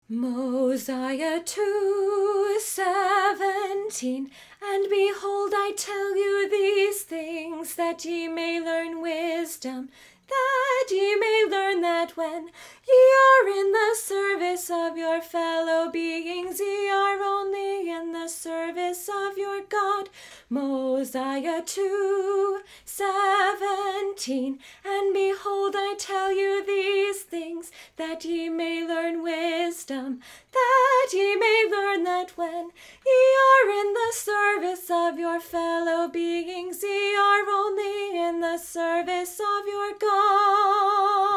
Mosiah 2:17. And behold, I tell you these things, that ye may learn wisdom, that ye may learn that when ye are in the service of your fellow beings, ye are only in the service of your God. Mosiah 2:17. And behold, I tell you these things, that ye may learn wisdom, that ye may learn that when ye are in the service of your fellow beings, ye are only in the service of your God.